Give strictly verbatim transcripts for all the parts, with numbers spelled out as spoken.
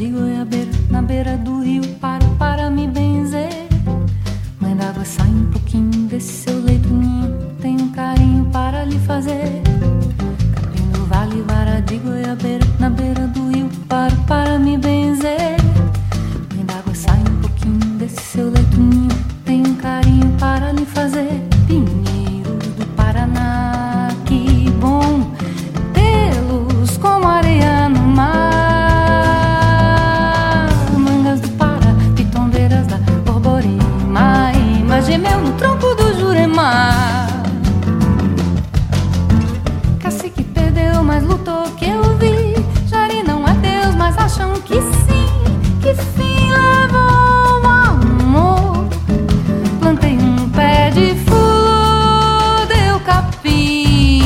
de goiabeira, na beira do rio paro para me benzer. Mãe d'água, sai um pouquinho desse seu leito ninho, tenho um carinho para lhe fazer. Capim do vale, vara de goiabeira, na beira do rio paro para me benzer. Mãe d'água, sai um pouquinho desse seu leito ninho, tenho um carinho para lhe fazer. Pinheiros do Paraná, que bom tê-los como areia no mar. Mangas do Pará, pitondeiras da Borborema, Ima gemeu no tronco do Jurema. Cacique perdeu, mas lutou, que eu vi. Jari não é Deus, mas acham que sim. Que fim levou o amor? Plantei um pé de fulo, deu capim.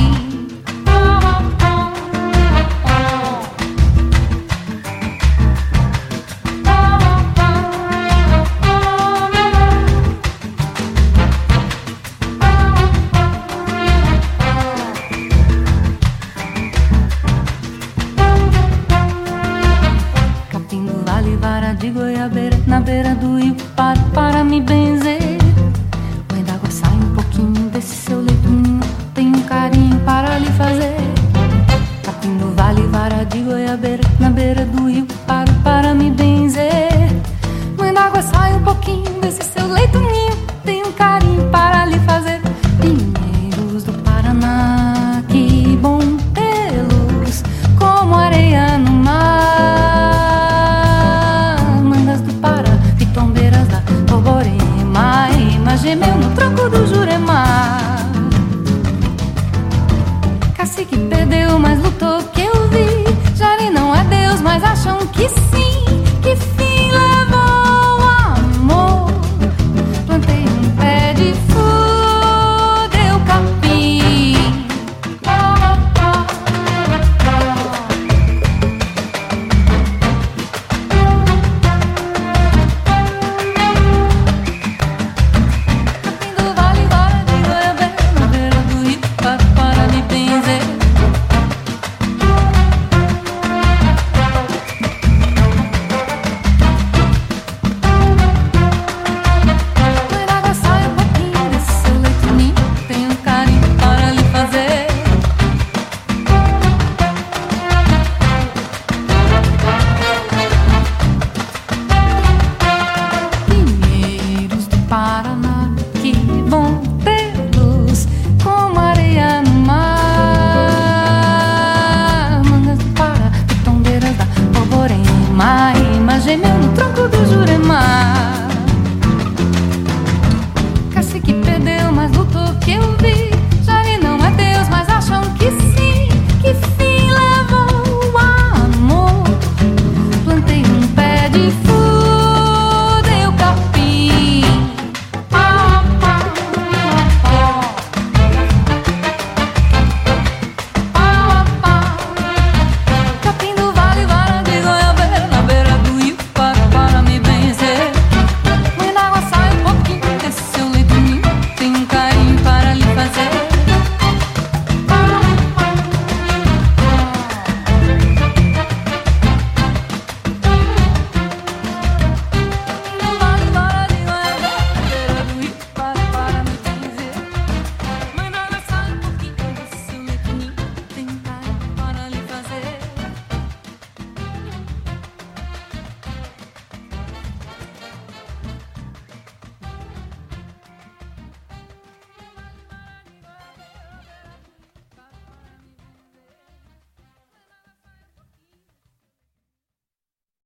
Capim do vale, vara de goiabeira, na beira do rio paro para me benzer. Mãe d'água, sai um pouquinho desse seu leito ninho, tenho um carinho para lhe fazer. Capim do vale, vara de goiabeira, na beira do rio paro para me benzer. Mãe d'água, sai um pouquinho desse seu leito ninho, tenho um carinho para lhe fazer. Pinheiros do Paraná, que bom tê-los como areia no mar. Mangas do Pará, pitombeiras da Borborema, Ima gemeu no tronco do Jurema. Cacique perdeu, mas lutou, que eu vi. Jari não é Deus, mas acham que sim. Que fim levou o amor? Plantei um pé de fulo, deu capim. Capim do vale, vara de goiabeira, na beira do rio paro para me benzer. Mãe d'água, sai um pouquinho desse seu leito ninho, tenho um carinho para lhe fazer. Pinheiros do Paraná, que bom tê-los como areia no mar. Mangas do Pará, pitondeiras da Borborema, Ima gemeu no tronco